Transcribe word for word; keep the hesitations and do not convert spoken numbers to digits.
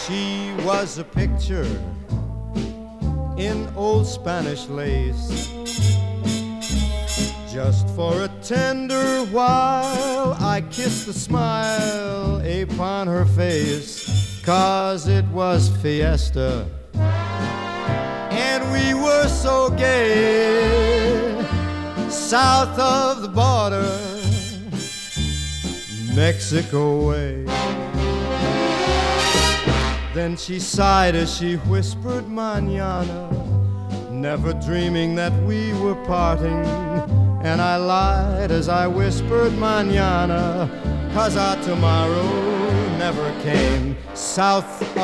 She was a picture in old Spanish lace, just for a tender while I kissed the smile upon her face, 'cause it was fiesta and we were so gay. South of the border, Mexico way. Then she sighed as she whispered mañana, never dreaming that we were parting. And I lied as I whispered mañana, 'cause our tomorrow never came. South